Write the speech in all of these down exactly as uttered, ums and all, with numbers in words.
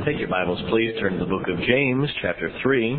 Take your Bibles, please. Turn to the book of James, chapter three.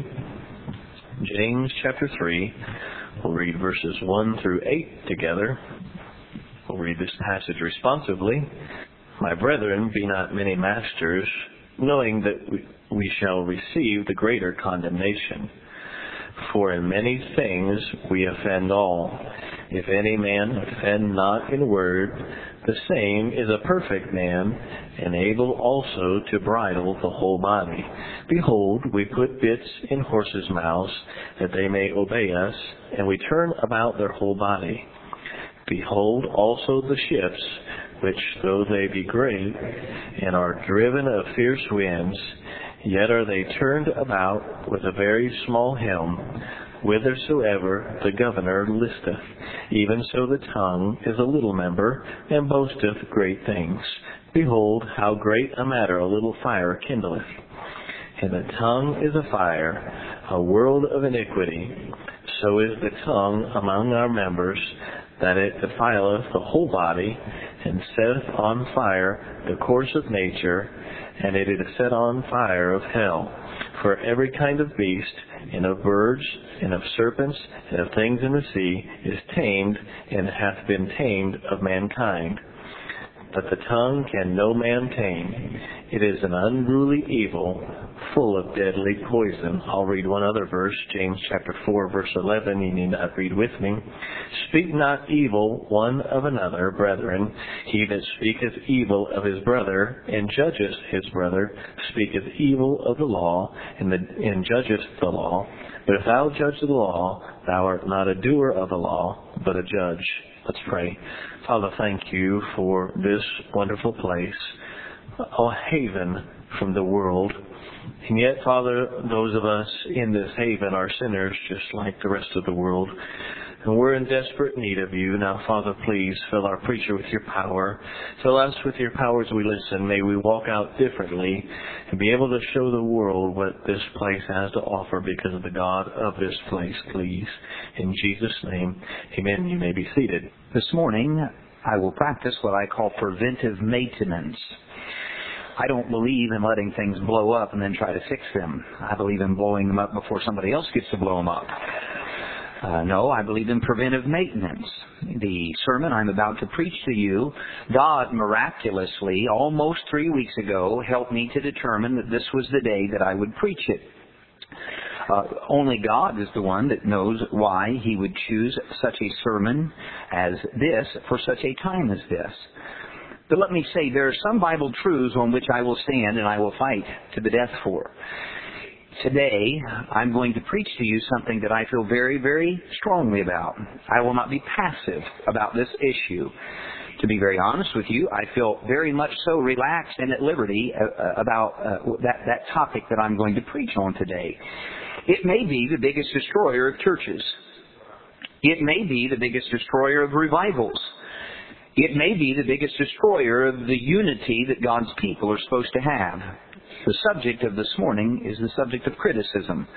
James, chapter three. We'll read verses one through eight together. We'll read this passage responsively. My brethren, be not many masters, knowing that we, we shall receive the greater condemnation. For in many things we offend all. If any man offend not in word, the same is a perfect man, and able also to bridle the whole body. Behold, we put bits in horses' mouths, that they may obey us, and we turn about their whole body. Behold also the ships, which though they be great, and are driven of fierce winds, yet are they turned about with a very small helm, whithersoever the governor listeth. Even so the tongue is a little member, and boasteth great things. Behold, how great a matter a little fire kindleth. And the tongue is a fire, a world of iniquity. So is the tongue among our members, that it defileth the whole body, and setteth on fire the course of nature, and it is set on fire of hell. For every kind of beast, and of birds, and of serpents, and of things in the sea, is tamed, and hath been tamed of mankind. But the tongue can no man tame. It is an unruly evil, full of deadly poison. I'll read one other verse, James chapter four, verse eleven. You need not read with me. Speak not evil one of another, brethren. He that speaketh evil of his brother, and judgeth his brother, speaketh evil of the law, and, the, and judgeth the law. But if thou judge the law, thou art not a doer of the law, but a judge. Let's pray. Father, thank you for this wonderful place, a haven from the world. And yet, Father, those of us in this haven are sinners just like the rest of the world. And we're in desperate need of you. Now, Father, please fill our preacher with your power. Fill us with your power as we listen. May we walk out differently and be able to show the world what this place has to offer because of the God of this place, please. In Jesus' name, amen. You may be seated. This morning, I will practice what I call preventive maintenance. I don't believe in letting things blow up and then try to fix them. I believe in blowing them up before somebody else gets to blow them up. Uh, no, I believe in preventive maintenance. The sermon I'm about to preach to you, God miraculously, almost three weeks ago, helped me to determine that this was the day that I would preach it. Uh, only God is the one that knows why He would choose such a sermon as this for such a time as this. But let me say, there are some Bible truths on which I will stand and I will fight to the death for. Today, I'm going to preach to you something that I feel very, very strongly about. I will not be passive about this issue. To be very honest with you, I feel very much so relaxed and at liberty uh, about uh, that, that topic that I'm going to preach on today. It may be the biggest destroyer of churches. It may be the biggest destroyer of revivals. It may be the biggest destroyer of the unity that God's people are supposed to have. The subject of this morning is the subject of criticism.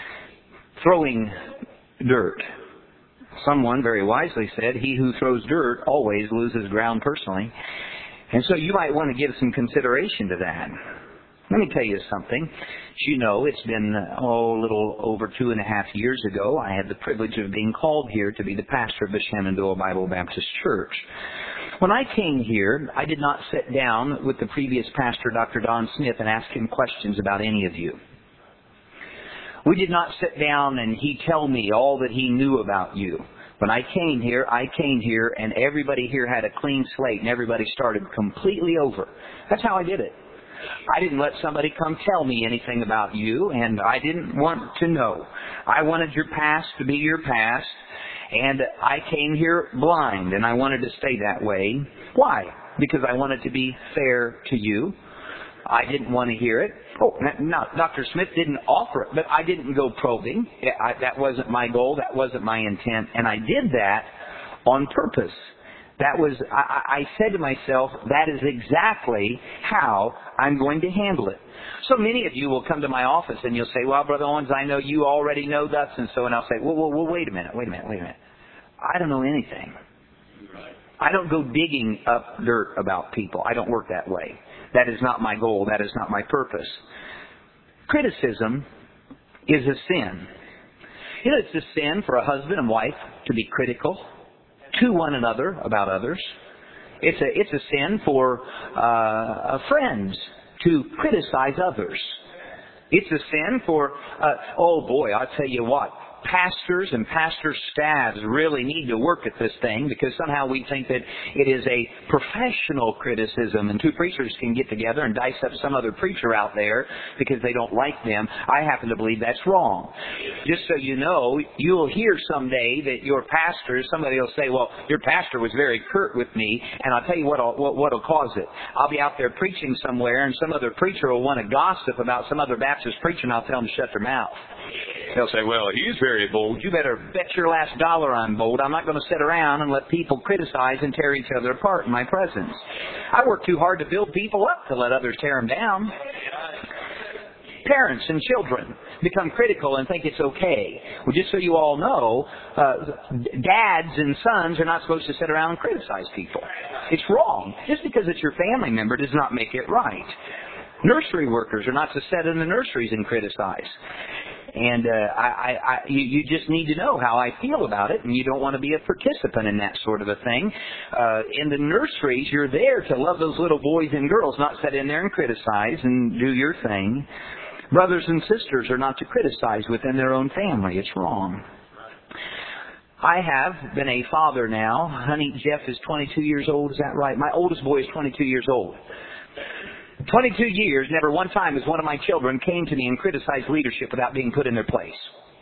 Throwing dirt. Someone very wisely said, he who throws dirt always loses ground personally. And so you might want to give some consideration to that. Let me tell you something. As you know, it's been, oh, a little over two and a half years ago, I had the privilege of being called here to be the pastor of the Shenandoah Bible Baptist Church. When I came here, I did not sit down with the previous pastor, Doctor Don Smith, and ask him questions about any of you. We did not sit down and he tell me all that he knew about you. When I came here, I came here and everybody here had a clean slate and everybody started completely over. That's how I did it. I didn't let somebody come tell me anything about you, and I didn't want to know. I wanted your past to be your past, and I came here blind, and I wanted to stay that way. Why? Because I wanted to be fair to you. I didn't want to hear it. Oh, no, Doctor Smith didn't offer it, but I didn't go probing. I, that wasn't my goal. That wasn't my intent, and I did that on purpose. That was, I, I said to myself, that is exactly how I'm going to handle it. So many of you will come to my office and you'll say, well, Brother Owens, I know you already know thus and so. And I'll say, well, well, well, wait a minute, wait a minute, wait a minute. I don't know anything. I don't go digging up dirt about people. I don't work that way. That is not my goal. That is not my purpose. Criticism is a sin. You know, it's a sin for a husband and wife to be critical to one another about others. It's a it's a sin for uh, friends to criticize others. It's a sin for, uh, oh boy, I'll tell you what, pastors and pastor staffs really need to work at this thing, because somehow we think that it is a professional criticism and two preachers can get together and dice up some other preacher out there because they don't like them. I happen to believe that's wrong. Just so you know, you'll hear someday that your pastor, somebody will say, well, your pastor was very curt with me, and I'll tell you what will what will cause it. I'll be out there preaching somewhere and some other preacher will want to gossip about some other Baptist preacher, and I'll tell them to shut their mouth. They'll say, well, he's very bold. You better bet your last dollar I'm bold. I'm not going to sit around and let people criticize and tear each other apart in my presence. I work too hard to build people up to let others tear them down. Parents and children become critical and think it's okay. Well, just so you all know, uh, dads and sons are not supposed to sit around and criticize people. It's wrong. Just because it's your family member does not make it right. Nursery workers are not to sit in the nurseries and criticize. And uh, I, I, I, you, you just need to know how I feel about it, and you don't want to be a participant in that sort of a thing. Uh, in the nurseries, you're there to love those little boys and girls, not sit in there and criticize and do your thing. Brothers and sisters are not to criticize within their own family. It's wrong. I have been a father now. Honey, Jeff is twenty-two years old. Is that right? My oldest boy is twenty-two years old. twenty-two years, never one time has one of my children came to me and criticized leadership without being put in their place.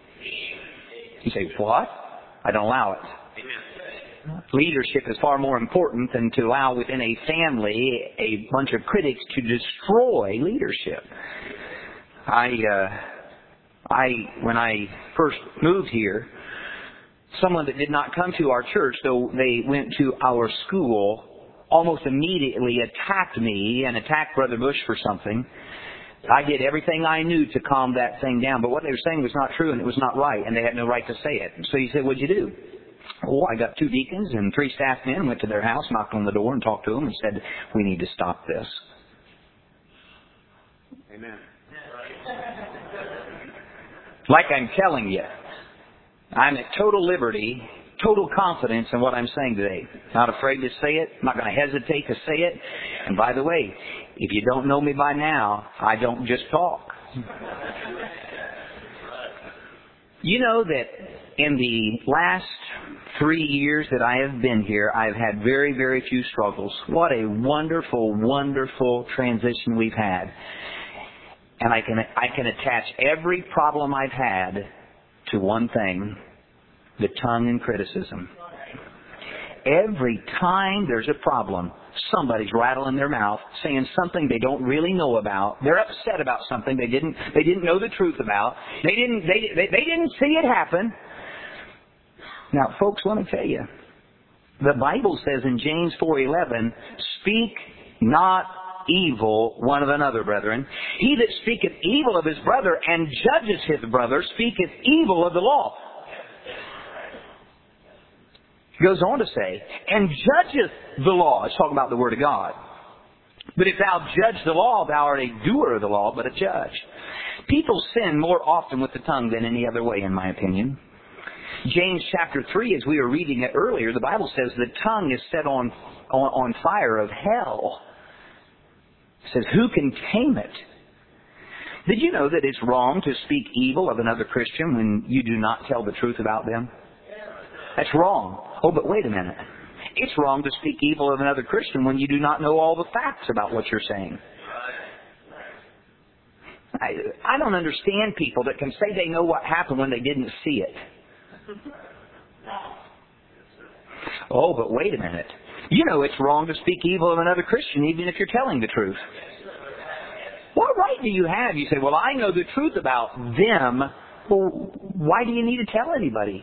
You say, what? I don't allow it. Leadership is far more important than to allow within a family a bunch of critics to destroy leadership. I, uh, I, when I first moved here, someone that did not come to our church, though they went to our school, almost immediately attacked me and attacked Brother Bush for something. I did everything I knew to calm that thing down, but what they were saying was not true and it was not right, and they had no right to say it. So he said, what'd you do? Oh, I got two deacons and three staff men, went to their house, knocked on the door and talked to them and said, we need to stop this. Amen. Like I'm telling you, I'm at total liberty, total confidence in what I'm saying today. Not afraid to say it. Not going to hesitate to say it. And by the way, if you don't know me by now, I don't just talk. You know that in the last three years that I have been here, I've had very, very few struggles. What a wonderful, wonderful transition we've had. And I can I can attach every problem I've had to one thing: the tongue and criticism. Every time there's a problem, somebody's rattling their mouth, saying something they don't really know about. They're upset about something they didn't they didn't know the truth about. They didn't they they, they didn't see it happen. Now, folks, let me tell you, the Bible says in James four eleven, "Speak not evil one of another, brethren. He that speaketh evil of his brother and judges his brother speaketh evil of the law." He goes on to say, "And judgeth the law." It's talking about the Word of God. "But if thou judge the law, thou art a doer of the law, but a judge." People sin more often with the tongue than any other way, in my opinion. James chapter three, as we were reading it earlier, the Bible says the tongue is set on, on, on fire of hell. It says, who can tame it? Did you know that it's wrong to speak evil of another Christian when you do not tell the truth about them? That's wrong. Oh, but wait a minute. It's wrong to speak evil of another Christian when you do not know all the facts about what you're saying. I, I don't understand people that can say they know what happened when they didn't see it. Oh, but wait a minute. You know it's wrong to speak evil of another Christian even if you're telling the truth. What right do you have? You say, well, I know the truth about them. Well, why do you need to tell anybody?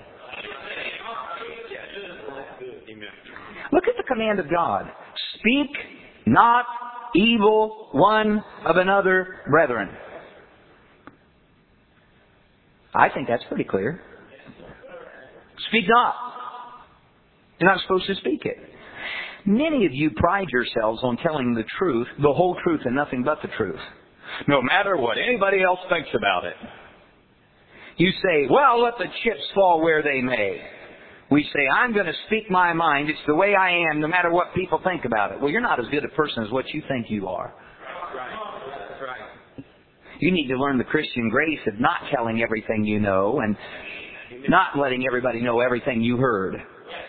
Look at the command of God. Speak not evil one of another, brethren. I think that's pretty clear. Speak not. You're not supposed to speak it. Many of you pride yourselves on telling the truth, the whole truth and nothing but the truth. No matter what anybody else thinks about it. You say, well, let the chips fall where they may. We say, I'm going to speak my mind. It's the way I am, no matter what people think about it. Well, you're not as good a person as what you think you are. That's right. You need to learn the Christian grace of not telling everything you know and not letting everybody know everything you heard.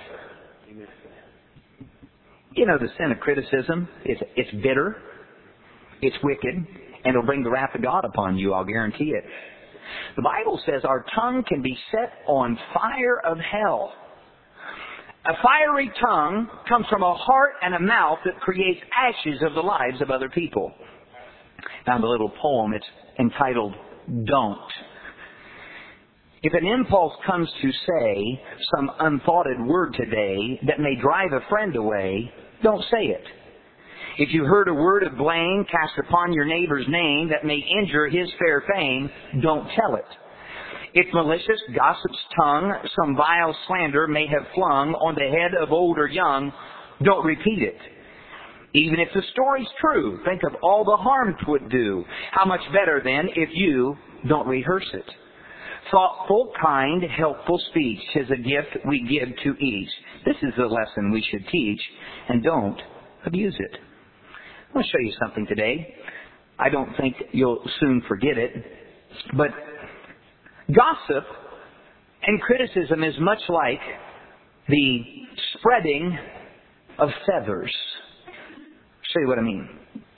You know, the sin of criticism, it's, it's bitter, it's wicked, and it'll bring the wrath of God upon you, I'll guarantee it. The Bible says our tongue can be set on fire of hell. A fiery tongue comes from a heart and a mouth that creates ashes of the lives of other people. Found a little poem, it's entitled, Don't. If an impulse comes to say some unthoughted word today that may drive a friend away, don't say it. If you heard a word of blame cast upon your neighbor's name that may injure his fair fame, don't tell it. If malicious gossip's tongue some vile slander may have flung on the head of old or young, don't repeat it. Even if the story's true, think of all the harm 'twould do. How much better then if you don't rehearse it. Thoughtful, kind, helpful speech is a gift we give to each. This is the lesson we should teach, and don't abuse it. I want to show you something today. I don't think you'll soon forget it, but gossip and criticism is much like the spreading of feathers. I'll show you what I mean.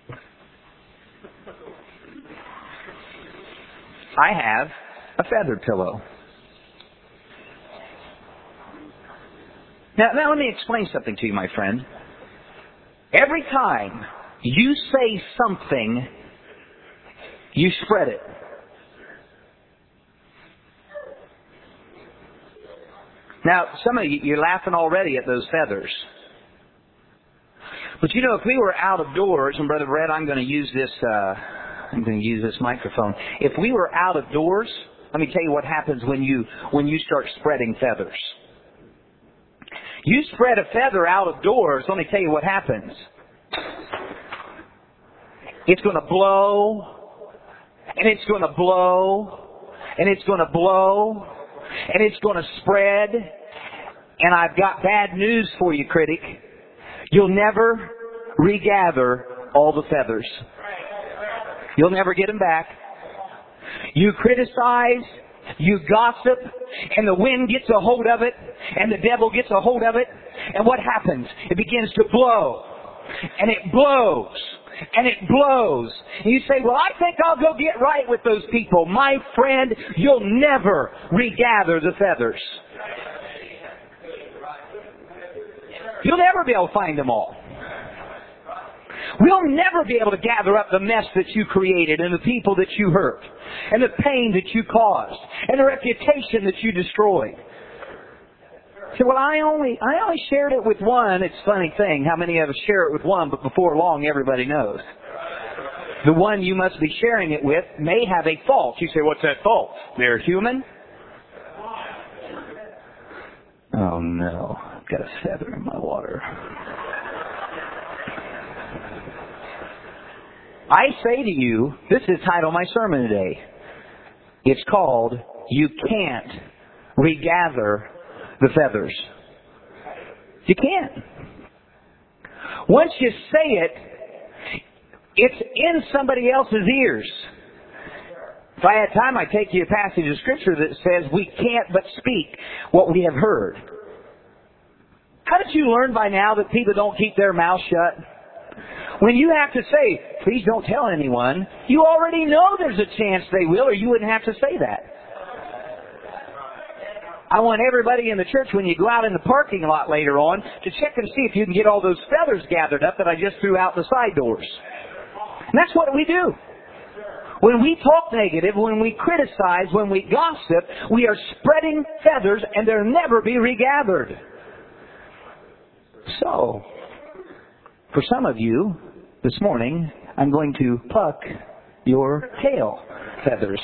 I have a feather pillow. Now, now let me explain something to you, my friend. Every time you say something, you spread it. Now, some of you, you're laughing already at those feathers. But you know, if we were out of doors, and Brother Brett, I'm going to use this, uh, I'm going to use this microphone. If we were out of doors, let me tell you what happens when you, when you start spreading feathers. You spread a feather out of doors, let me tell you what happens. It's going to blow, and it's going to blow, and it's going to blow, and it's going to spread. And I've got bad news for you, critic. You'll never regather all the feathers. You'll never get them back. You criticize, you gossip, and the wind gets a hold of it, and the devil gets a hold of it, and what happens? It begins to blow, and it blows, and it blows. And you say, well, I think I'll go get right with those people. My friend, you'll never regather the feathers. You'll never be able to find them all. We'll never be able to gather up the mess that you created and the people that you hurt and the pain that you caused and the reputation that you destroyed. You say, well, I only, I only shared it with one. It's a funny thing how many of us share it with one, but before long everybody knows. The one you must be sharing it with may have a fault. You say, what's that fault? They're human? Oh no, I've got a feather in my water. I say to you, this is the title of my sermon today. It's called, You Can't Regather the Feathers. You can't. Once you say it, it's in somebody else's ears. If I had time, I'd take you a passage of Scripture that says we can't but speak what we have heard. Haven't you learned by now that people don't keep their mouths shut? When you have to say, please don't tell anyone, you already know there's a chance they will, or you wouldn't have to say that. I want everybody in the church, when you go out in the parking lot later on, to check and see if you can get all those feathers gathered up that I just threw out the side doors. And that's what we do. When we talk negative, when we criticize, when we gossip, we are spreading feathers and they'll never be regathered. So, for some of you, this morning, I'm going to pluck your tail feathers.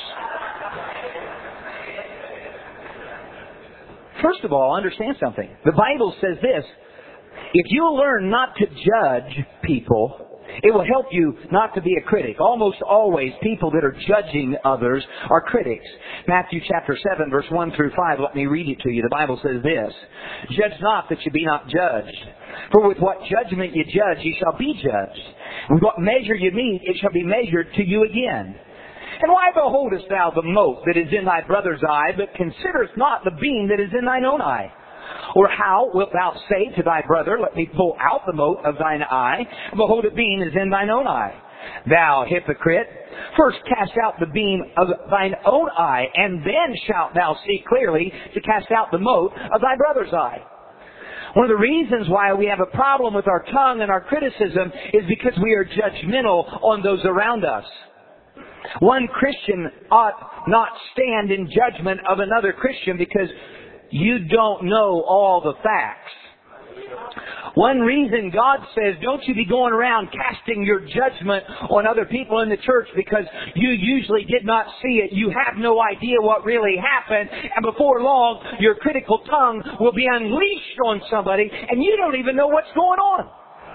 First of all, understand something. The Bible says this, If you'll learn not to judge people, it will help you not to be a critic. Almost always, people that are judging others are critics. Matthew chapter seven, verse one through five, let me read it to you. The Bible says this, "Judge not that you be not judged. For with what judgment you judge, ye shall be judged. With what measure you meet, it shall be measured to you again. And why beholdest thou the mote that is in thy brother's eye, but considerest not the beam that is in thine own eye? Or how wilt thou say to thy brother, Let me pull out the mote of thine eye, and behold, a beam is in thine own eye? Thou hypocrite, first cast out the beam of thine own eye, and then shalt thou see clearly to cast out the mote of thy brother's eye." One of the reasons why we have a problem with our tongue and our criticism is because we are judgmental on those around us. One Christian ought not stand in judgment of another Christian because you don't know all the facts. One reason God says, don't you be going around casting your judgment on other people in the church because you usually did not see it. You have no idea what really happened. And before long, your critical tongue will be unleashed on somebody and you don't even know what's going on.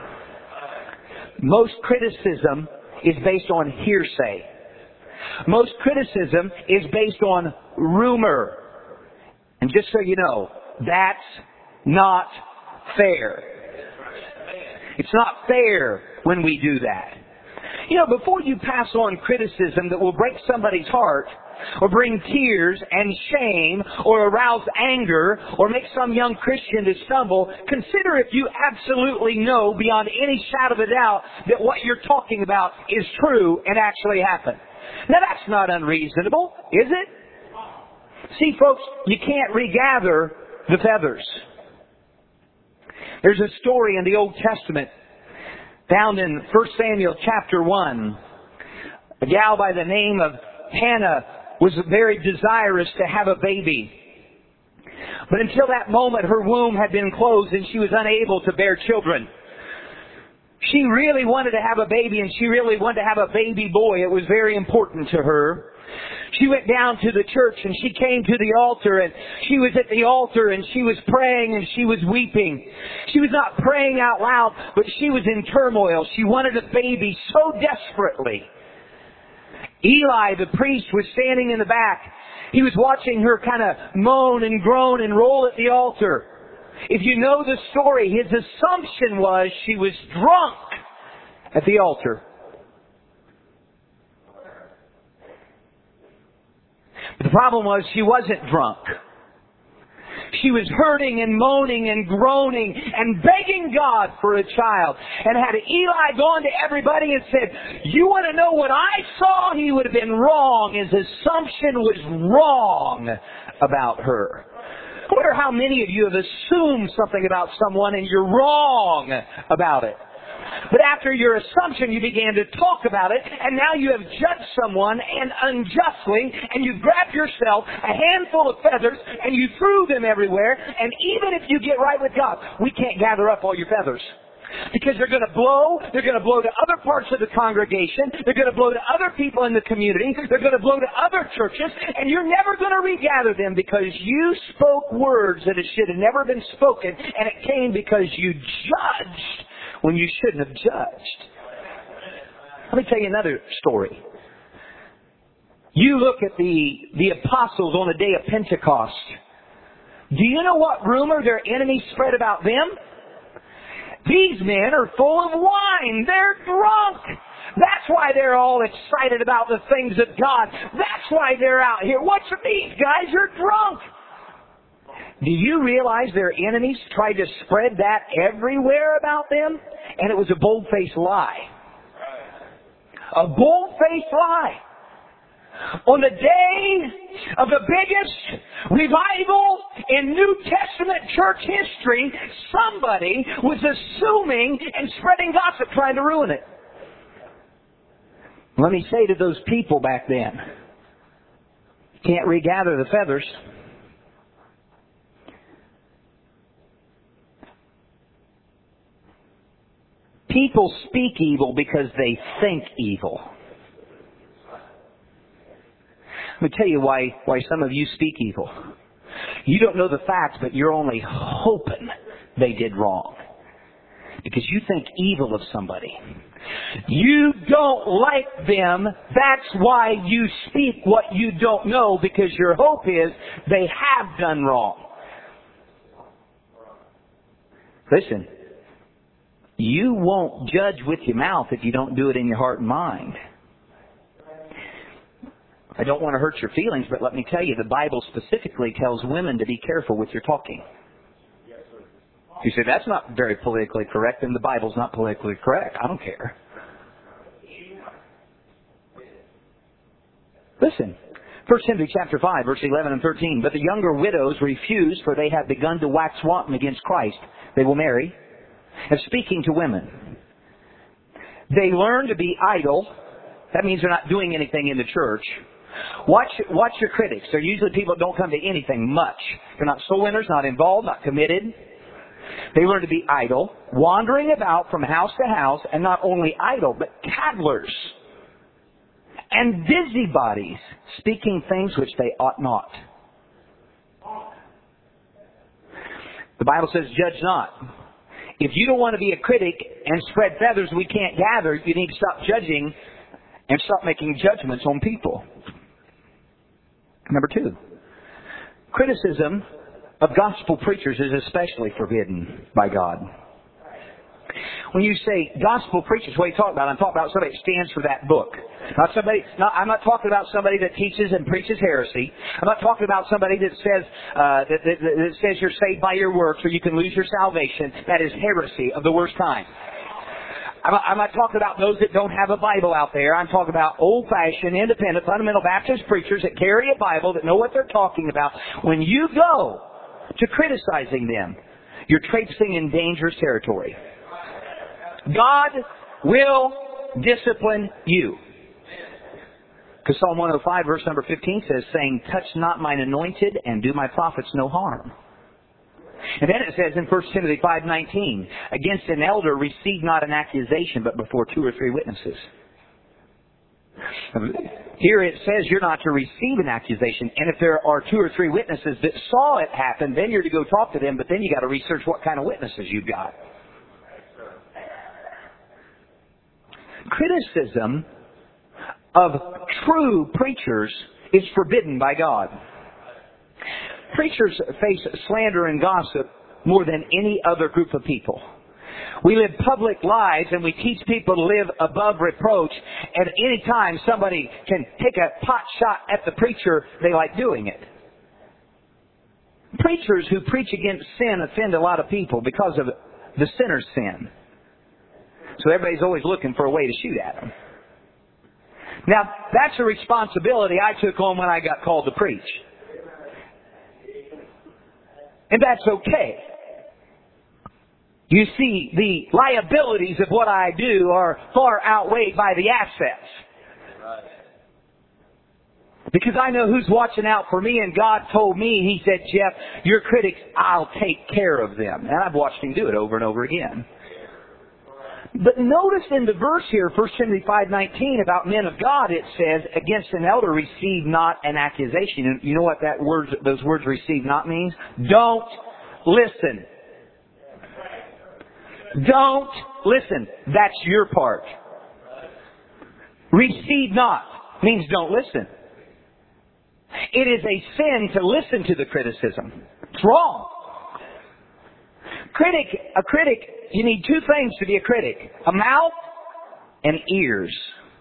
Most criticism is based on hearsay. Most criticism is based on rumor. And just so you know, that's not fair. It's not fair when we do that. You know, before you pass on criticism that will break somebody's heart, or bring tears and shame, or arouse anger, or make some young Christian to stumble, consider if you absolutely know beyond any shadow of a doubt that what you're talking about is true and actually happened. Now that's not unreasonable, is it? See, folks, you can't regather the feathers. There's a story in the Old Testament found in First Samuel chapter one. A gal by the name of Hannah was very desirous to have a baby. But until that moment, her womb had been closed and she was unable to bear children. She really wanted to have a baby, and she really wanted to have a baby boy. It was very important to her. She went down to the church and she came to the altar, and she was at the altar and she was praying and she was weeping. She was not praying out loud, but she was in turmoil. She wanted a baby so desperately. Eli, the priest, was standing in the back. He was watching her kind of moan and groan and roll at the altar. If you know the story, his assumption was she was drunk at the altar. But the problem was she wasn't drunk. She was hurting and moaning and groaning and begging God for a child. And had Eli gone to everybody and said, you want to know what I saw? He would have been wrong. His assumption was wrong about her. I wonder how many of you have assumed something about someone and you're wrong about it. But after your assumption, you began to talk about it, and now you have judged someone and unjustly, and you grabbed yourself a handful of feathers and you threw them everywhere. And even if you get right with God, we can't gather up all your feathers. Because they're going to blow, they're going to blow to other parts of the congregation, they're going to blow to other people in the community, they're going to blow to other churches, and you're never going to regather them because you spoke words that it should have never been spoken, and it came because you judged when you shouldn't have judged. Let me tell you another story. You look at the, the apostles on the day of Pentecost. Do you know what rumor their enemies spread about them? These men are full of wine. They're drunk. That's why they're all excited about the things of God. That's why they're out here. What's with these guys? You're drunk. Do you realize their enemies tried to spread that everywhere about them? And it was a bold-faced lie. A bold-faced lie. On the day of the biggest revival in New Testament church history, somebody was assuming and spreading gossip, trying to ruin it. Let me say to those people back then, can't regather the feathers. People speak evil because they think evil. Let me tell you why, why some of you speak evil. You don't know the facts, but you're only hoping they did wrong. because you think evil of somebody. You don't like them. That's why you speak what you don't know, because your hope is they have done wrong. Listen, you won't judge with your mouth if you don't do it in your heart and mind. I don't want to hurt your feelings, but let me tell you, the Bible specifically tells women to be careful with your talking. You say, that's not very politically correct, and the Bible's not politically correct. I don't care. Listen, First Timothy chapter five, verse eleven and thirteen. But the younger widows refuse, for they have begun to wax wanton against Christ. They will marry. And speaking to women, they learn to be idle. That means they're not doing anything in the church. Watch, watch your critics. They're usually people that don't come to anything much. They're not soul winners, not involved, not committed. They learn to be idle, wandering about from house to house, and not only idle, but tattlers and busybodies, speaking things which they ought not. The Bible says, judge not. If you don't want to be a critic and spread feathers we can't gather, you need to stop judging and stop making judgments on people. Number two, criticism of gospel preachers is especially forbidden by God. When you say gospel preachers, what are you talking about? I'm talking about somebody that stands for that book. Not somebody. Not, I'm not talking about somebody that teaches and preaches heresy. I'm not talking about somebody that says uh, that, that, that says you're saved by your works or you can lose your salvation. That is heresy of the worst kind. I'm not, I'm not talking about those that don't have a Bible out there. I'm talking about old-fashioned, independent, fundamental Baptist preachers that carry a Bible, that know what they're talking about. When you go to criticizing them, you're traipsing in dangerous territory. God will discipline you. Because Psalm one oh five, verse number fifteen says, saying, touch not mine anointed and do my prophets no harm. And then it says in First Timothy five nineteen, against an elder receive not an accusation, but before two or three witnesses. Here it says you're not to receive an accusation, and if there are two or three witnesses that saw it happen, then you're to go talk to them, but then you got to research what kind of witnesses you've got. Criticism of true preachers is forbidden by God. Preachers face slander and gossip more than any other group of people. We live public lives and we teach people to live above reproach, and any time somebody can take a pot shot at the preacher, they like doing it. Preachers who preach against sin offend a lot of people because of the sinner's sin. So everybody's always looking for a way to shoot at them. Now, that's a responsibility I took on when I got called to preach. And that's okay. You see, the liabilities of what I do are far outweighed by the assets. Because I know who's watching out for me, and God told me, He said, Jeff, your critics, I'll take care of them. And I've watched Him do it over and over again. But notice in the verse here, First Timothy five nineteen, about men of God, it says, against an elder receive not an accusation. And you know what that word, those words receive not means? Don't listen. Don't listen. That's your part. Receive not means don't listen. It is a sin to listen to the criticism. It's wrong. Critic, a critic, you need two things to be a critic. A mouth and ears.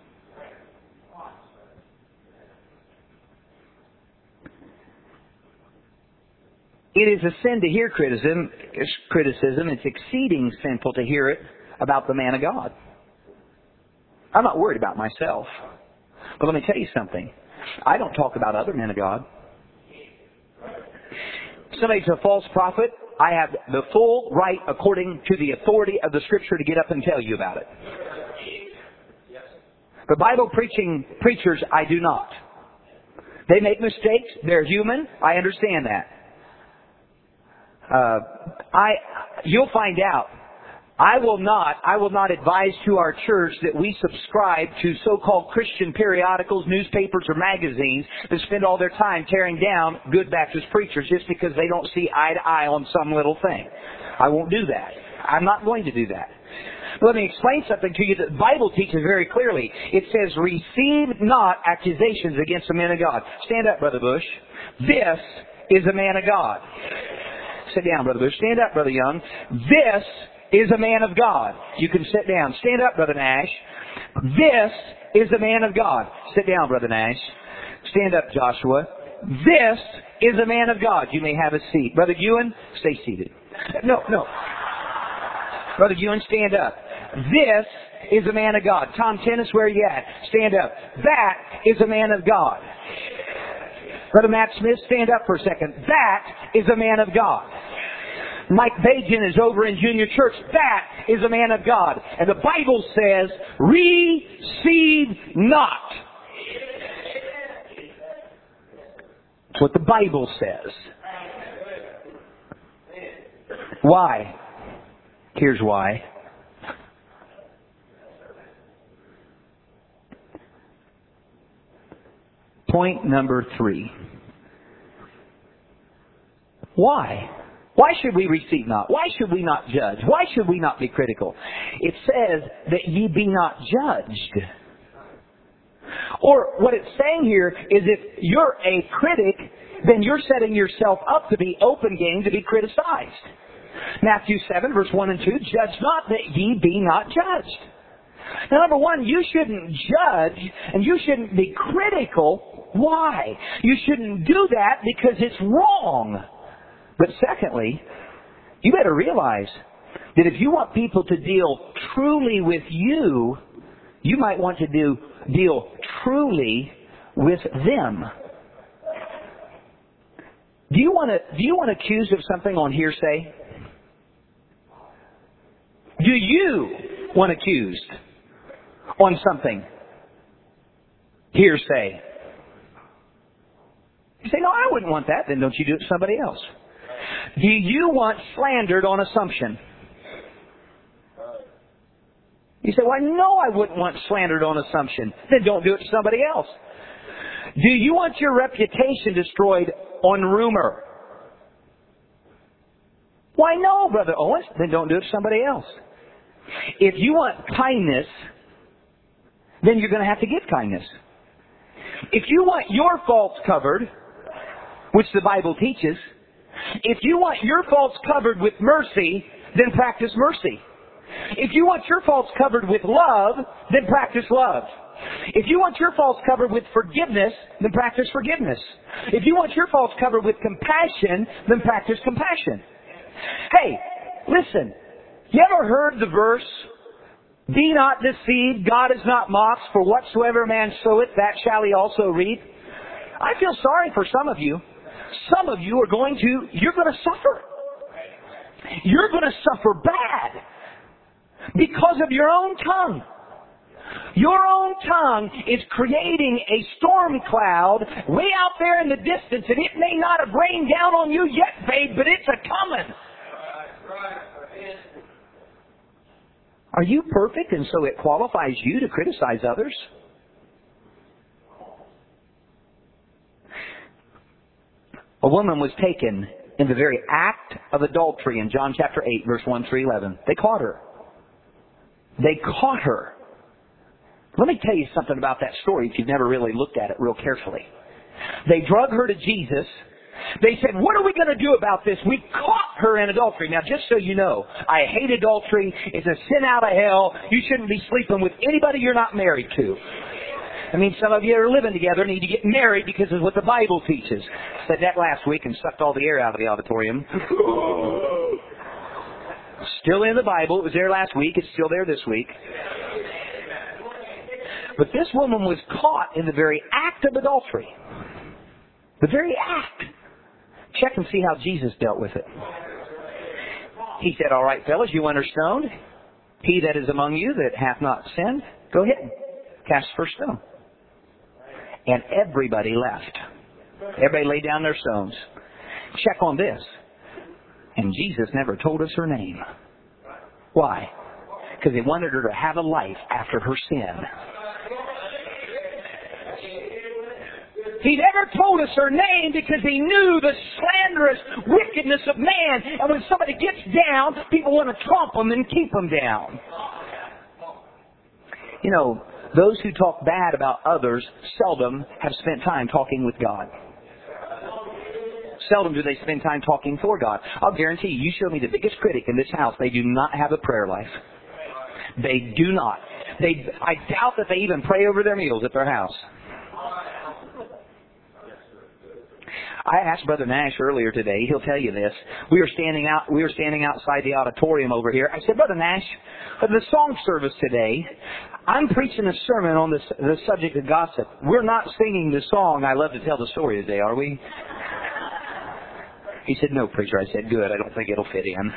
It is a sin to hear criticism. It's criticism. It's exceeding sinful to hear it about the man of God. I'm not worried about myself. But let me tell you something. I don't talk about other men of God. If somebody's a false prophet, I have the full right, according to the authority of the Scripture, to get up and tell you about it. But Bible preaching preachers, I do not. They make mistakes. They're human. I understand that. Uh, I, you'll find out. I will not, I will not advise to our church that we subscribe to so-called Christian periodicals, newspapers, or magazines that spend all their time tearing down good Baptist preachers just because they don't see eye to eye on some little thing. I won't do that. I'm not going to do that. Let me explain something to you that the Bible teaches very clearly. It says, receive not accusations against the man of God. Stand up, Brother Bush. This is a man of God. Sit down, Brother Bush. Stand up, Brother Young. This is a man of God. You can sit down. Stand up, Brother Nash. This is a man of God. Sit down, Brother Nash. Stand up, Joshua. This is a man of God. You may have a seat. Brother Ewan, stay seated. No, no. Brother Ewan, stand up. This is a man of God. Tom Tennis, where are you at? Stand up. That is a man of God. Brother Matt Smith, stand up for a second. That is a man of God. Mike Bajan is over in Junior Church. That is a man of God. And the Bible says, receive not. That's what the Bible says. Why? Here's why. Point number three. Why? Why should we receive not? Why should we not judge? Why should we not be critical? It says that ye be not judged. Or what it's saying here is if you're a critic, then you're setting yourself up to be open game to be criticized. Matthew seven, verse one and two, judge not that ye be not judged. Now, number one, you shouldn't judge and you shouldn't be critical. Why? You shouldn't do that because it's wrong. But secondly, you better realize that if you want people to deal truly with you, you might want to do deal truly with them. Do you want to do you want accused of something on hearsay? Do you want accused on something? Hearsay. You say, no, I wouldn't want that. Then don't you do it to somebody else? Do you want slandered on assumption? You say, well, no, I wouldn't want slandered on assumption. Then don't do it to somebody else. Do you want your reputation destroyed on rumor? Why, no, Brother Owens. Then don't do it to somebody else. If you want kindness, then you're going to have to give kindness. If you want your faults covered, which the Bible teaches, if you want your faults covered with mercy, then practice mercy. If you want your faults covered with love, then practice love. If you want your faults covered with forgiveness, then practice forgiveness. If you want your faults covered with compassion, then practice compassion. Hey, listen. You ever heard the verse, be not deceived, God is not mocked, for whatsoever man soweth, that shall he also reap? I feel sorry for some of you. Some of you are going to, you're going to suffer. You're going to suffer bad because of your own tongue. Your own tongue is creating a storm cloud way out there in the distance, and it may not have rained down on you yet, babe, but it's a-coming. Are you perfect and so it qualifies you to criticize others? A woman was taken in the very act of adultery in John chapter eight, verse one through eleven. They caught her. They caught her. Let me tell you something about that story if you've never really looked at it real carefully. They drug her to Jesus. They said, what are we going to do about this? We caught her in adultery. Now, just so you know, I hate adultery. It's a sin out of hell. You shouldn't be sleeping with anybody you're not married to. I mean, some of you are living together need to get married because of what the Bible teaches. Said that last week and sucked all the air out of the auditorium. Still in the Bible. It was there last week. It's still there this week. But this woman was caught in the very act of adultery. The very act. Check and see how Jesus dealt with it. He said, all right, fellas, you want her stoned? He that is among you that hath not sinned, go ahead. Cast the first stone. And everybody left. Everybody laid down their stones. Check on this. And Jesus never told us her name. Why? Because he wanted her to have a life after her sin. He never told us her name because He knew the slanderous wickedness of man. And when somebody gets down, people want to trump them and keep them down. You know, those who talk bad about others seldom have spent time talking with God. Seldom do they spend time talking for God. I'll guarantee you, you show me the biggest critic in this house, they do not have a prayer life. They do not. They, I doubt that they even pray over their meals at their house. I asked Brother Nash earlier today. He'll tell you this. We were standing out. We were standing outside the auditorium over here. I said, Brother Nash, for the song service today, I'm preaching a sermon on this, the subject of gossip. We're not singing the song "I Love to Tell the Story" today, are we? He said, no, preacher. I said, good. I don't think it'll fit in.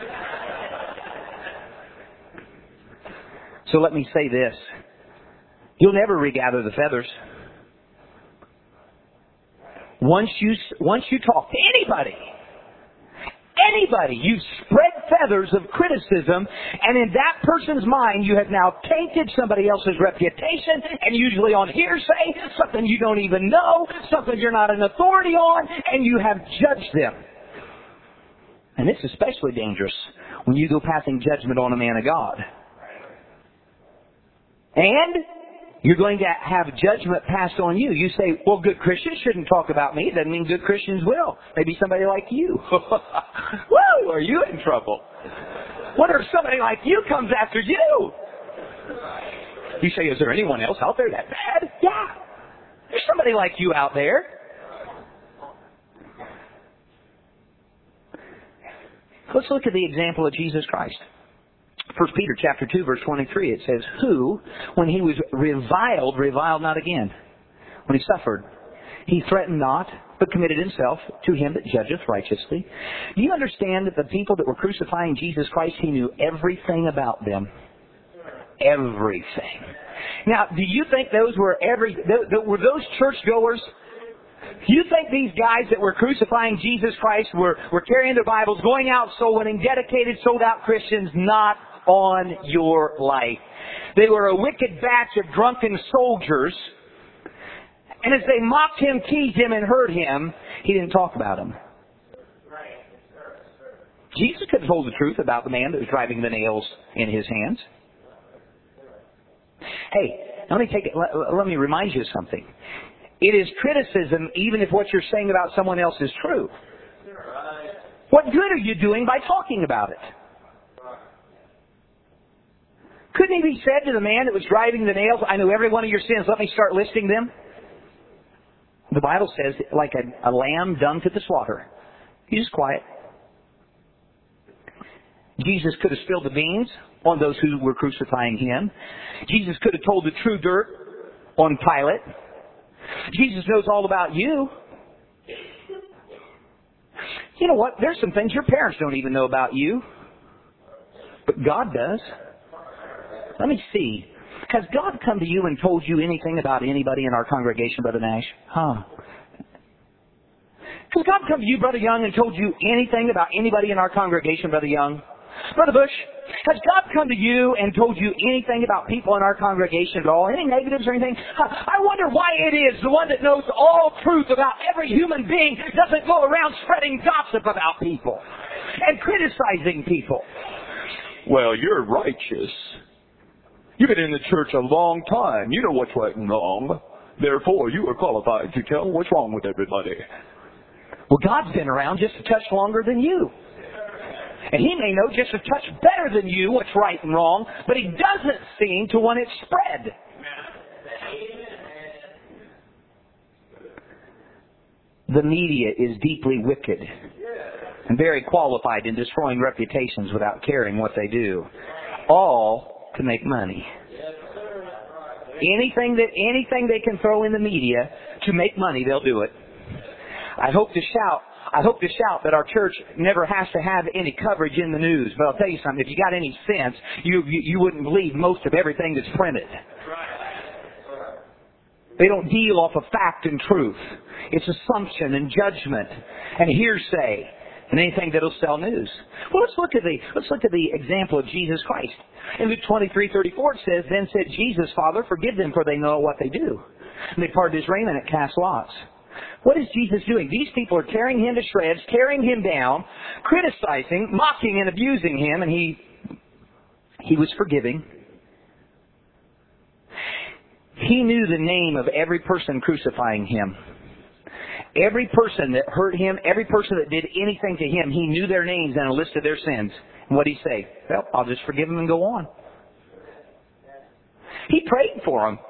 So let me say this. You'll never regather the feathers. Once you, once you talk to anybody, anybody, you spread feathers of criticism, and in that person's mind you have now tainted somebody else's reputation, and usually on hearsay, something you don't even know, something you're not an authority on, and you have judged them. And it's especially dangerous when you go passing judgment on a man of God. And you're going to have judgment passed on you. You say, well, good Christians shouldn't talk about me. Doesn't mean good Christians will. Maybe somebody like you. Whoa, are you in trouble? What if somebody like you comes after you? You say, is there anyone else out there that bad? Yeah. There's somebody like you out there. Let's look at the example of Jesus Christ. First Peter chapter two, verse twenty-three, it says, who, when he was reviled, reviled not again. When he suffered, he threatened not, but committed himself to him that judgeth righteously. Do you understand that the people that were crucifying Jesus Christ, he knew everything about them? Everything. Now, do you think those were every, were those churchgoers? Do you think these guys that were crucifying Jesus Christ were, were carrying their Bibles, going out soul winning, dedicated, sold out Christians? Not on your life. They were a wicked batch of drunken soldiers. And as they mocked him, teased him, and hurt him, he didn't talk about him. Jesus could have told the truth about the man that was driving the nails in his hands. Hey, let me take it, let, let me remind you of something. It is criticism even if what you're saying about someone else is true. What good are you doing by talking about it? Couldn't he be said to the man that was driving the nails, I know every one of your sins, let me start listing them? The Bible says, like a, a lamb dumb to the slaughter. He's just quiet. Jesus could have spilled the beans on those who were crucifying him. Jesus could have told the true dirt on Pilate. Jesus knows all about you. You know what? There's some things your parents don't even know about you. But God does. Let me see. Has God come to you and told you anything about anybody in our congregation, Brother Nash? Huh. Has God come to you, Brother Young, and told you anything about anybody in our congregation, Brother Young? Brother Bush, has God come to you and told you anything about people in our congregation at all? Any negatives or anything? I wonder why it is the one that knows all truth about every human being doesn't go around spreading gossip about people and criticizing people. Well, you're righteous. You've been in the church a long time. You know what's right and wrong. Therefore, you are qualified to tell what's wrong with everybody. Well, God's been around just a touch longer than you. And He may know just a touch better than you what's right and wrong, but He doesn't seem to want it spread. The media is deeply wicked and very qualified in destroying reputations without caring what they do. All to make money. Anything that anything they can throw in the media to make money, they'll do it. I hope to shout I hope to shout that our church never has to have any coverage in the news. But I'll tell you something, if you got any sense, you, you, you wouldn't believe most of everything that's printed. They don't deal off of fact and truth. It's assumption and judgment and hearsay and anything that'll sell news. Well, let's look at the let's look at the example of Jesus Christ. In Luke twenty-three thirty-four it says, then said Jesus, Father, forgive them, for they know what they do. And they parted his raiment and cast lots. What is Jesus doing? These people are tearing him to shreds, tearing him down, criticizing, mocking and abusing him, and he, he was forgiving. He knew the name of every person crucifying him. Every person that hurt him, every person that did anything to him, he knew their names and a list of their sins. And what did he say? Well, I'll just forgive them and go on. He prayed for them.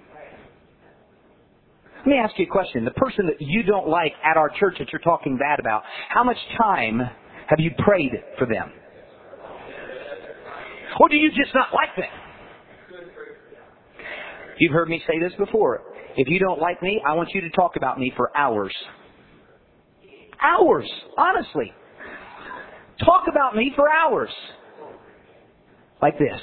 Let me ask you a question. The person that you don't like at our church that you're talking bad about, how much time have you prayed for them? Or do you just not like them? You've heard me say this before. If you don't like me, I want you to talk about me for hours. Hours, honestly. Talk about me for hours. Like this.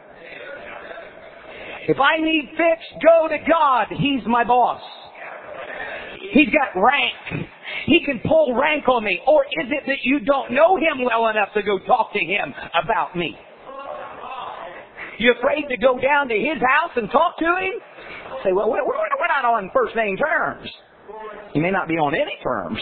If I need fixed, go to God. He's my boss. He's got rank. He can pull rank on me. Or is it that you don't know him well enough to go talk to him about me? You afraid to go down to his house and talk to him? Say, well, we're we're not on first name terms. You may not be on any terms.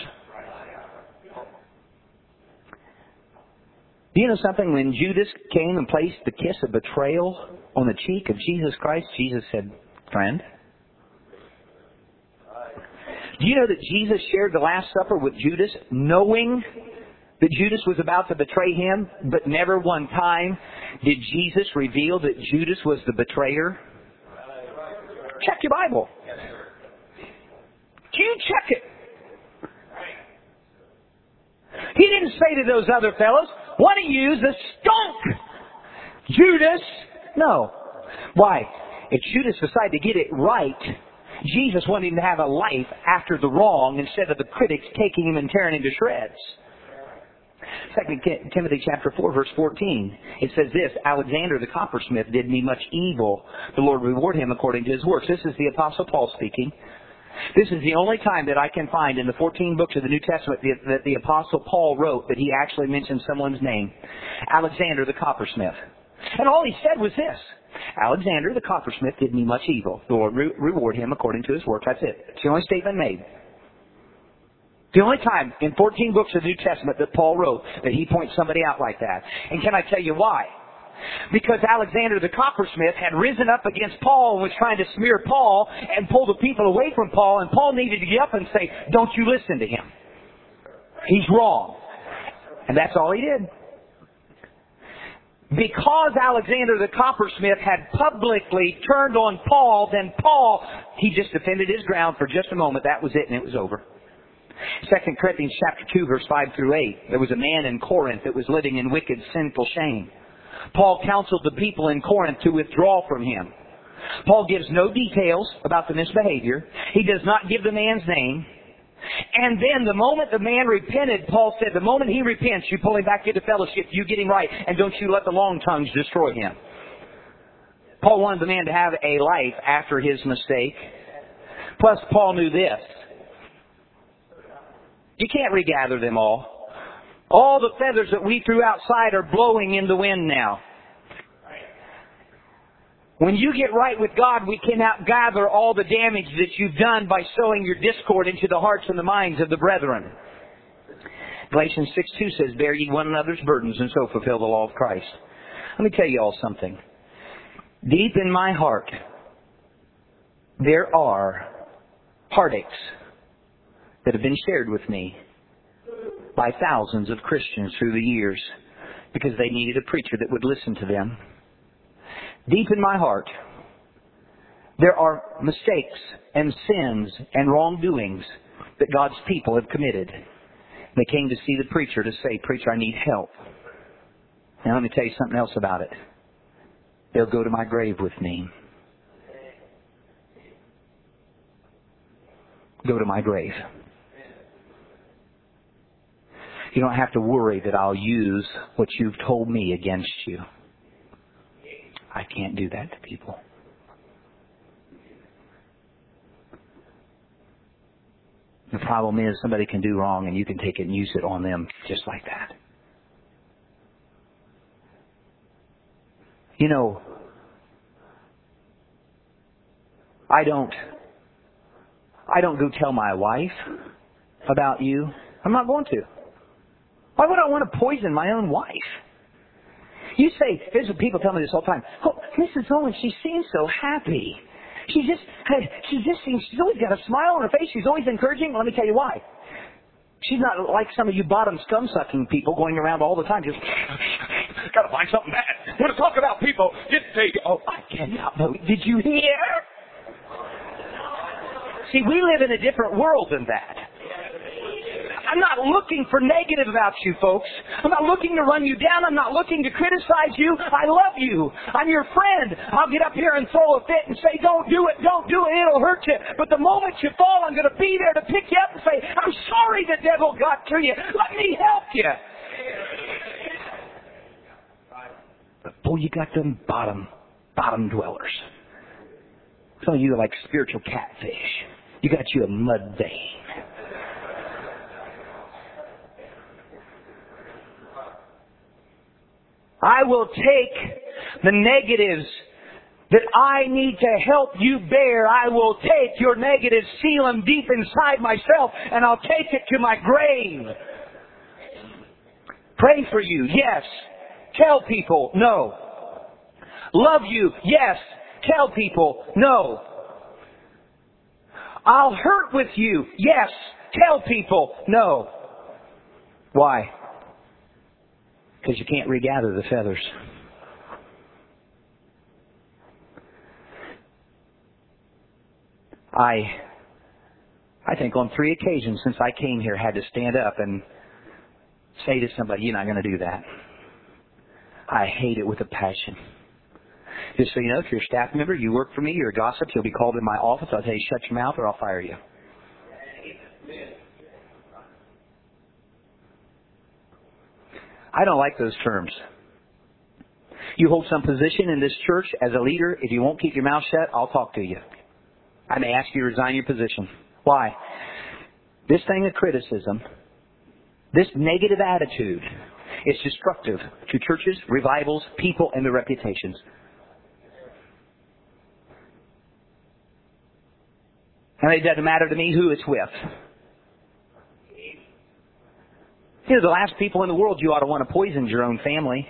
Do you know something? When Judas came and placed the kiss of betrayal on the cheek of Jesus Christ, Jesus said, friend. Do you know that Jesus shared the Last Supper with Judas, knowing that Judas was about to betray him, but never one time did Jesus reveal that Judas was the betrayer? Check your Bible. You check it. He didn't say to those other fellows, what are you, the skunk? Judas? No. Why? If Judas decided to get it right, Jesus wanted him to have a life after the wrong instead of the critics taking him and tearing him to shreds. Second Timothy chapter four, verse fourteen. It says this, Alexander the coppersmith did me much evil. The Lord reward him according to his works. This is the Apostle Paul speaking. This is the only time that I can find in the fourteen books of the New Testament that the Apostle Paul wrote that he actually mentioned someone's name. Alexander the coppersmith. And all he said was this. Alexander the coppersmith did me much evil. The Lord re- reward him according to his work. That's it. It's the only statement made. The only time in fourteen books of the New Testament that Paul wrote that he points somebody out like that. And can I tell you why? Because Alexander the coppersmith had risen up against Paul and was trying to smear Paul and pull the people away from Paul. And Paul needed to get up and say, don't you listen to him. He's wrong. And that's all he did. Because Alexander the coppersmith had publicly turned on Paul, then Paul, he just defended his ground for just a moment. That was it, and it was over. Second Corinthians chapter two, verse five through eight. There was a man in Corinth that was living in wicked, sinful shame. Paul counseled the people in Corinth to withdraw from him. Paul gives no details about the misbehavior. He does not give the man's name. And then the moment the man repented, Paul said, the moment he repents, you pull him back into fellowship, you get him right, and don't you let the long tongues destroy him. Paul wanted the man to have a life after his mistake. Plus, Paul knew this. You can't regather them all. All the feathers that we threw outside are blowing in the wind now. When you get right with God, we cannot gather all the damage that you've done by sowing your discord into the hearts and the minds of the brethren. Galatians six two says, bear ye one another's burdens and so fulfill the law of Christ. Let me tell you all something. Deep in my heart, there are heartaches that have been shared with me by thousands of Christians through the years because they needed a preacher that would listen to them. Deep in my heart, there are mistakes and sins and wrongdoings that God's people have committed. They came to see the preacher to say, preacher, I need help. Now let me tell you something else about it. They'll go to my grave with me. Go to my grave. You don't have to worry that I'll use what you've told me against you. I can't do that to people. The problem is somebody can do wrong and you can take it and use it on them just like that. You know, I don't I don't go tell my wife about you. I'm not going to. Why would I want to poison my own wife? You say, here's what people tell me this all the time. Oh, Missus Owen, she seems so happy. She just, she just seems, she's always got a smile on her face. She's always encouraging. Let me tell you why. She's not like some of you bottom scum-sucking people going around all the time just, got to find something bad. Want to talk about people, just say, oh, I cannot believe, did you hear? See, we live in a different world than that. I'm not looking for negative about you, folks. I'm not looking to run you down. I'm not looking to criticize you. I love you. I'm your friend. I'll get up here and throw a fit and say, don't do it, don't do it, it'll hurt you. But the moment you fall, I'm going to be there to pick you up and say, I'm sorry the devil got to you. Let me help you. But boy, you got them bottom, bottom dwellers. Some of you are like spiritual catfish. You got you a mud vein. I will take the negatives that I need to help you bear. I will take your negatives, seal them deep inside myself, and I'll take it to my grave. Pray for you, yes. Tell people, no. Love you, yes. Tell people, no. I'll hurt with you, yes. Tell people, no. Why? Because you can't regather the feathers. I, I think on three occasions since I came here, had to stand up and say to somebody, you're not going to do that. I hate it with a passion. Just so you know, if you're a staff member, you work for me, you're a gossip, you'll be called in my office. I'll tell you, shut your mouth or I'll fire you. I don't like those terms. You hold some position in this church as a leader. If you won't keep your mouth shut, I'll talk to you. I may ask you to resign your position. Why? This thing of criticism, this negative attitude, is destructive to churches, revivals, people, and their reputations. And it doesn't matter to me who it's with. You know, the last people in the world you ought to want to poison your own family.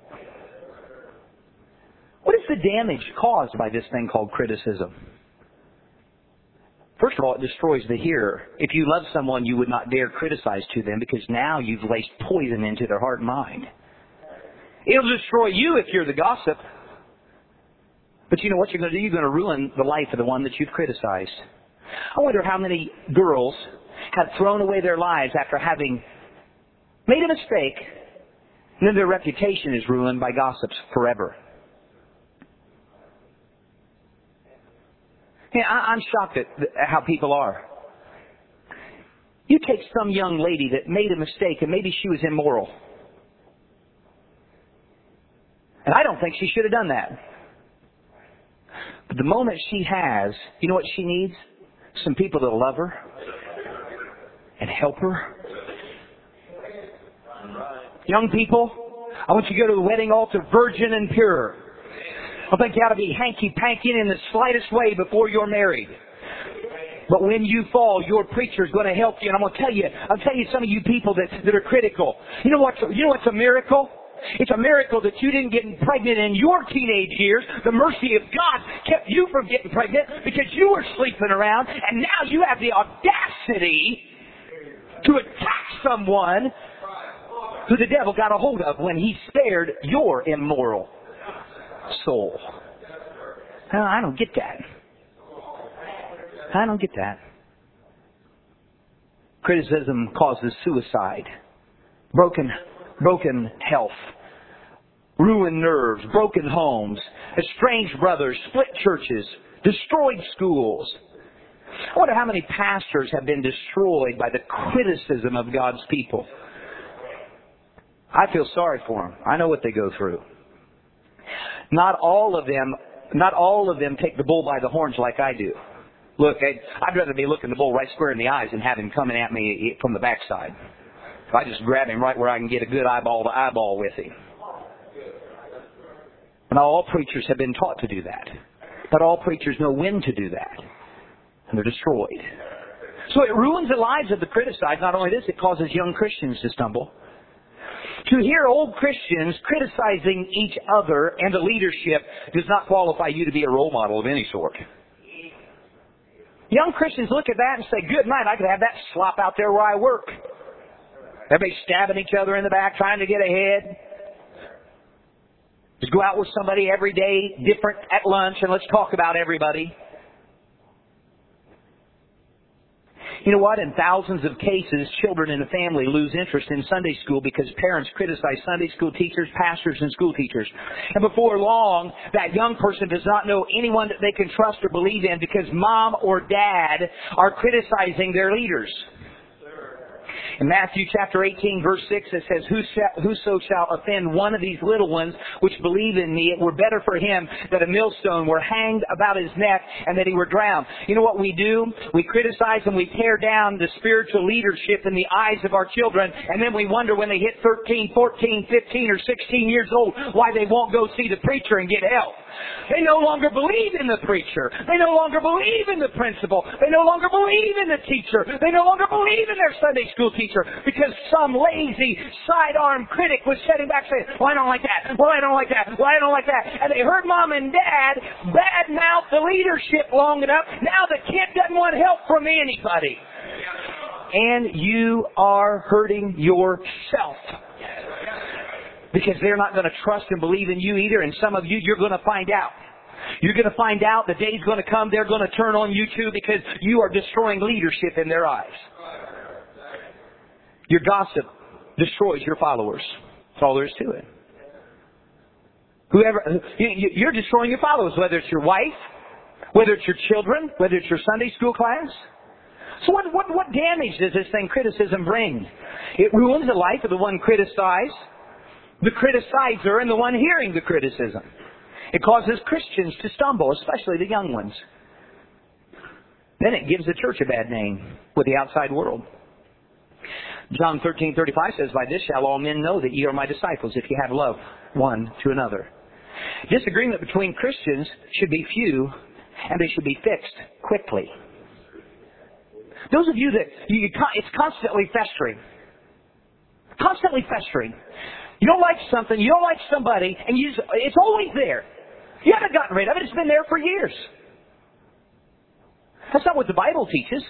What is the damage caused by this thing called criticism? First of all, it destroys the hearer. If you love someone, you would not dare criticize to them because now you've laced poison into their heart and mind. It'll destroy you if you're the gossip. But you know what you're going to do? You're going to ruin the life of the one that you've criticized. I wonder how many girls have thrown away their lives after having made a mistake, and then their reputation is ruined by gossips forever. Yeah, I'm shocked at how people are. You take some young lady that made a mistake and maybe she was immoral. And I don't think she should have done that. But the moment she has, you know what she needs? Some people that love her and help her. Young people, I want you to go to the wedding altar virgin and pure. I think you ought to be hanky-panky in the slightest way before you're married. But when you fall, your preacher is going to help you. And I'm going to tell you, I'll tell you some of you people that, that are critical. You know what's, you know what's a miracle? It's a miracle that you didn't get pregnant in your teenage years. The mercy of God kept you from getting pregnant because you were sleeping around. And now you have the audacity to attack someone who the devil got a hold of when he spared your immoral soul. Now, I don't get that. I don't get that. Criticism causes suicide, broken, broken health, ruined nerves, broken homes, estranged brothers, split churches, destroyed schools. I wonder how many pastors have been destroyed by the criticism of God's people. I feel sorry for them. I know what they go through. Not all of them, not all of them take the bull by the horns like I do. Look, I'd rather be looking the bull right square in the eyes than have him coming at me from the backside. If I just grab him right where I can get a good eyeball to eyeball with him. And all preachers have been taught to do that. But all preachers know when to do that. And they're destroyed. So it ruins the lives of the criticized. Not only this, it causes young Christians to stumble. To hear old Christians criticizing each other and the leadership does not qualify you to be a role model of any sort. Young Christians look at that and say, good night, I could have that slop out there where I work. Everybody stabbing each other in the back, trying to get ahead. Just go out with somebody every day, different at lunch, and let's talk about everybody. You know what? In thousands of cases, children in a family lose interest in Sunday school because parents criticize Sunday school teachers, pastors, and school teachers. And before long, that young person does not know anyone that they can trust or believe in because mom or dad are criticizing their leaders. In Matthew chapter eighteen, verse six, it says, Whoso shall offend one of these little ones which believe in me, it were better for him that a millstone were hanged about his neck and that he were drowned. You know what we do? We criticize and we tear down the spiritual leadership in the eyes of our children, and then we wonder when they hit thirteen, fourteen, fifteen, or sixteen years old why they won't go see the preacher and get help. They no longer believe in the preacher. They no longer believe in the principal. They no longer believe in the teacher. They no longer believe in their Sunday school teacher because some lazy, sidearm critic was sitting back saying, well, I don't like that. Well, I don't like that. Well, I don't like that. And they heard mom and dad badmouth the leadership long enough. Now the kid doesn't want help from anybody. And you are hurting yourself. Because they're not going to trust and believe in you either. And some of you, you're going to find out. You're going to find out the day's going to come. They're going to turn on you too because you are destroying leadership in their eyes. Your gossip destroys your followers. That's all there is to it. Whoever, you're destroying your followers, whether it's your wife, whether it's your children, whether it's your Sunday school class. So what, what, what damage does this thing, criticism, bring? It ruins the life of the one criticized, the criticizer, and the one hearing the criticism. It causes Christians to stumble, especially the young ones. Then it gives the church a bad name with the outside world. John thirteen thirty-five says, By this shall all men know that ye are my disciples, if ye have love one to another. Disagreement between Christians should be few, and they should be fixed quickly. Those of you that, you, it's constantly festering. Constantly festering. You don't like something, you don't like somebody, and you just, it's always there. You haven't gotten rid of it, it's been there for years. That's not what the Bible teaches.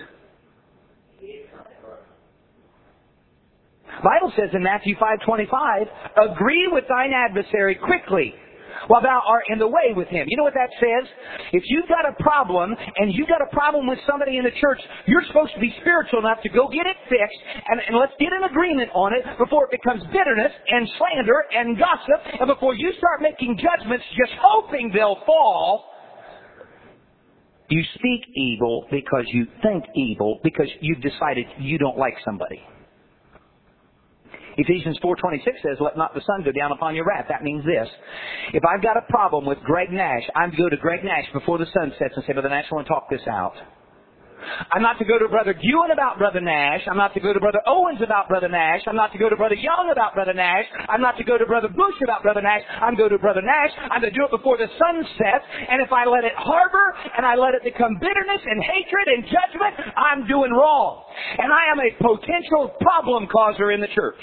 The Bible says in Matthew five twenty-five, agree with thine adversary quickly while thou art in the way with him. You know what that says? If you've got a problem, and you've got a problem with somebody in the church, you're supposed to be spiritual enough to go get it fixed, and, and let's get an agreement on it before it becomes bitterness and slander and gossip, and before you start making judgments just hoping they'll fall. You speak evil because you think evil, because you've decided you don't like somebody. Ephesians four twenty-six says, let not the sun go down upon your wrath. That means this. If I've got a problem with Greg Nash, I'm to go to Greg Nash before the sun sets and say, Brother Nash, I want to talk this out. I'm not to go to Brother Ewan about Brother Nash. I'm not to go to Brother Owens about Brother Nash. I'm not to go to Brother Young about Brother Nash. I'm not to go to Brother Bush about Brother Nash. I'm to go to Brother Nash. I'm to do it before the sun sets. And if I let it harbor and I let it become bitterness and hatred and judgment, I'm doing wrong. And I am a potential problem causer in the church.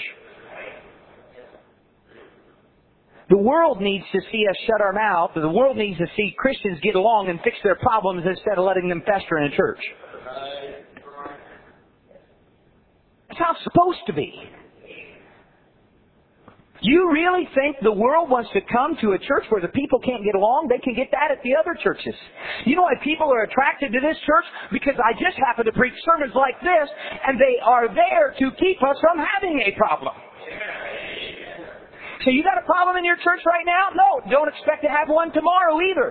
The world needs to see us shut our mouth. The world needs to see Christians get along and fix their problems instead of letting them fester in a church. That's how it's supposed to be. You really think the world wants to come to a church where the people can't get along? They can get that at the other churches. You know why people are attracted to this church? Because I just happen to preach sermons like this, and they are there to keep us from having a problem. So you got a problem in your church right now? No, don't expect to have one tomorrow either.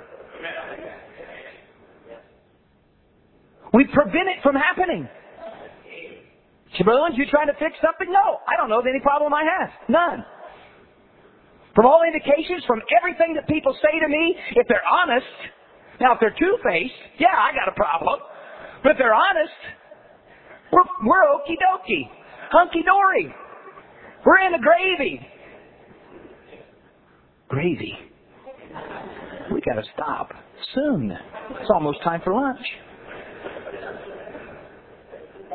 We prevent it from happening. So, Brother Owens, you trying to fix something? No, I don't know of any problem I have. None. From all indications, from everything that people say to me, if they're honest, now if they're two-faced, yeah, I got a problem. But if they're honest, we're, we're okie-dokie, hunky-dory. We're in the gravy. Gravy. We got to stop soon. It's almost time for lunch.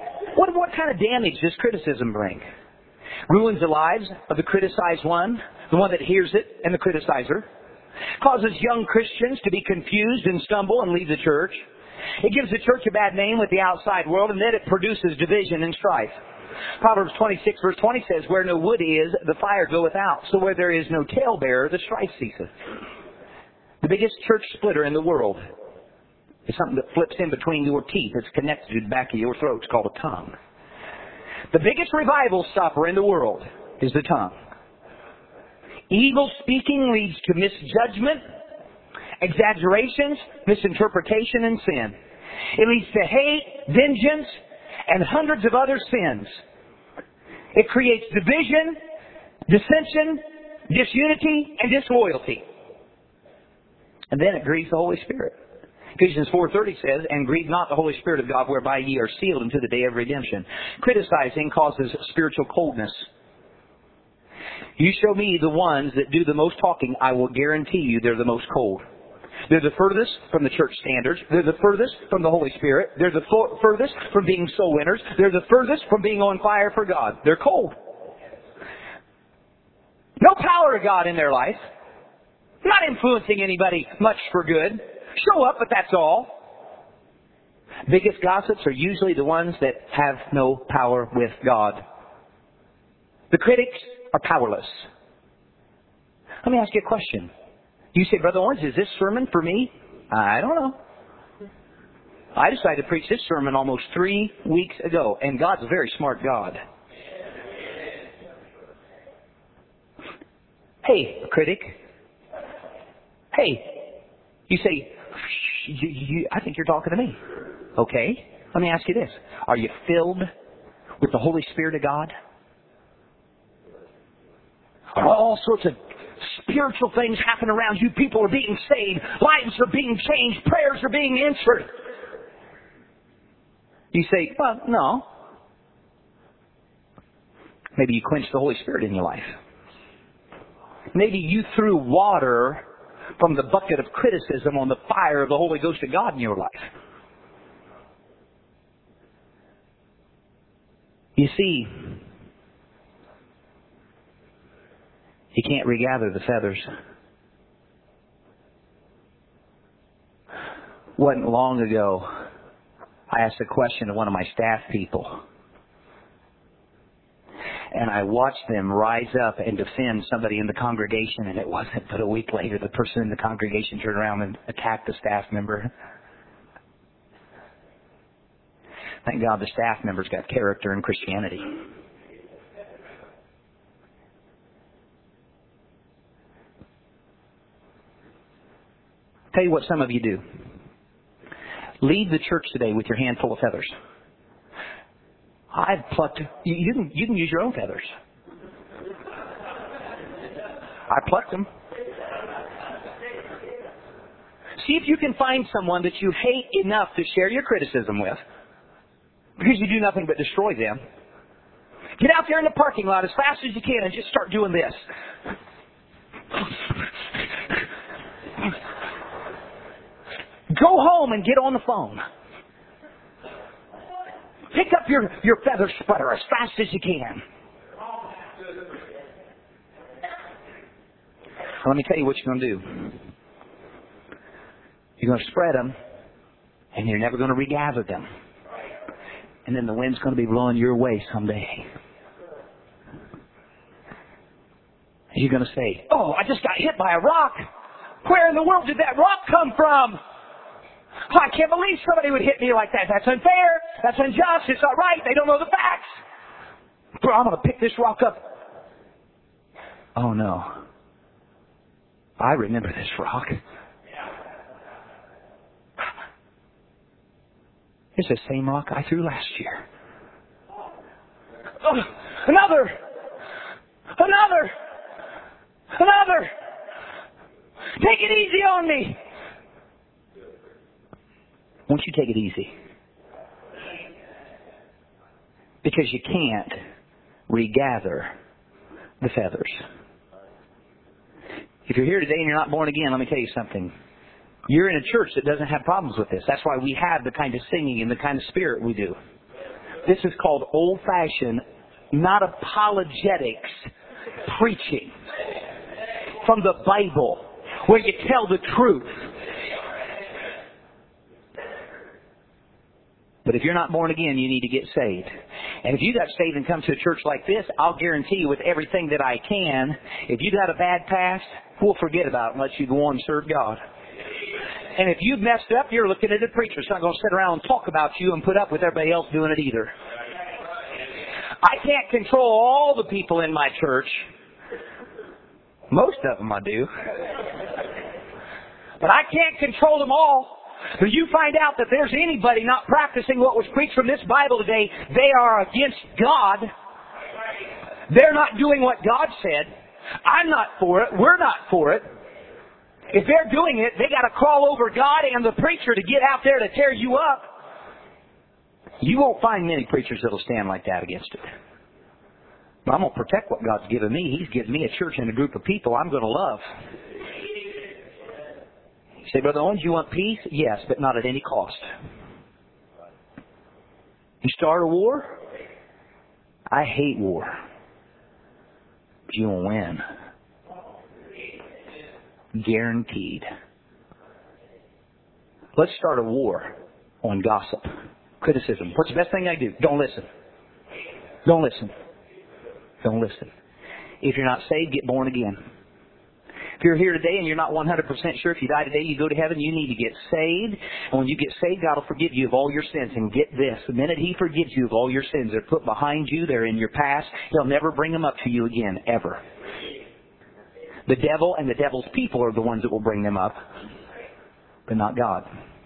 What, what kind of damage does criticism bring? Ruins the lives of the criticized one, the one that hears it, and the criticizer. Causes young Christians to be confused and stumble and leave the church. It gives the church a bad name with the outside world, and then it produces division and strife. Proverbs twenty-six verse twenty says, where no wood is, the fire goeth out. So where there is no talebearer, the strife ceaseth. The biggest church splitter in the world is something that flips in between your teeth. It's connected to the back of your throat. It's called a tongue. The biggest revival stopper in the world is the tongue. Evil speaking leads to misjudgment, exaggerations, misinterpretation, and sin. It leads to hate, vengeance, and hundreds of other sins. It creates division, dissension, disunity, and disloyalty. And then it grieves the Holy Spirit. Ephesians four thirty says, and grieve not the Holy Spirit of God, whereby ye are sealed unto the day of redemption. Criticizing causes spiritual coldness. You show me the ones that do the most talking, I will guarantee you they're the most cold. They're the furthest from the church standards. They're the furthest from the Holy Spirit. They're the f- furthest from being soul winners. They're the furthest from being on fire for God. They're cold. No power of God in their life. Not influencing anybody much for good. Show up, but that's all. Biggest gossips are usually the ones that have no power with God. The critics are powerless. Let me ask you a question. You say, Brother Orange, is this sermon for me? I don't know. I decided to preach this sermon almost three weeks ago, and God's a very smart God. Hey, critic. Hey, you say, you, you, I think you're talking to me. Okay, let me ask you this. Are you filled with the Holy Spirit of God? Are all sorts of spiritual things happen around you? People are being saved. Lives are being changed. Prayers are being answered. You say, well, no. Maybe you quenched the Holy Spirit in your life. Maybe you threw water from the bucket of criticism on the fire of the Holy Ghost of God in your life. You see, you can't regather the feathers. Wasn't long ago, I asked a question to one of my staff people. And I watched them rise up and defend somebody in the congregation, and it wasn't but a week later the person in the congregation turned around and attacked the staff member. Thank God the staff member's got character in Christianity. Tell you what some of you do. Leave the church today with your hand full of feathers. I've plucked, you, you can you can use your own feathers. I plucked them. See if you can find someone that you hate enough to share your criticism with, because you do nothing but destroy them. Get out there in the parking lot as fast as you can and just start doing this. Go home and get on the phone. Pick up your, your feather spreader as fast as you can. Let me tell you what you're going to do. You're going to spread them, and you're never going to regather them. And then the wind's going to be blowing your way someday. You're going to say, oh, I just got hit by a rock. Where in the world did that rock come from? Oh, I can't believe somebody would hit me like that. That's unfair. That's unjust. It's not right. They don't know the facts. Bro, I'm going to pick this rock up. Oh, no. I remember this rock. It's the same rock I threw last year. Oh, another! Another! Another! Take it easy on me! Won't you take it easy? Because you can't regather the feathers. If you're here today and you're not born again, let me tell you something. You're in a church that doesn't have problems with this. That's why we have the kind of singing and the kind of spirit we do. This is called old-fashioned, not apologetics, preaching from the Bible, where you tell the truth. But if you're not born again, you need to get saved. And if you got saved and come to a church like this, I'll guarantee you with everything that I can, if you got a bad past, we'll forget about it and let you go on and serve God. And if you've messed up, you're looking at a preacher. It's not going to sit around and talk about you and put up with everybody else doing it either. I can't control all the people in my church. Most of them I do. But I can't control them all. So you find out that there's anybody not practicing what was preached from this Bible today, they are against God. They're not doing what God said. I'm not for it. We're not for it. If they're doing it, they got to crawl over God and the preacher to get out there to tear you up. You won't find many preachers that'll stand like that against it. But I'm going to protect what God's given me. He's given me a church and a group of people I'm going to love. You say, Brother Owens, you want peace? Yes, but not at any cost. You start a war? I hate war. But you won't win. Guaranteed. Let's start a war on gossip, criticism. What's the best thing I do? Don't listen. Don't listen. Don't listen. If you're not saved, get born again. If you're here today and you're not one hundred percent sure if you die today, you go to heaven, you need to get saved. And when you get saved, God will forgive you of all your sins. And get this, the minute He forgives you of all your sins, they're put behind you, they're in your past, He'll never bring them up to you again, ever. The devil and the devil's people are the ones that will bring them up, but not God.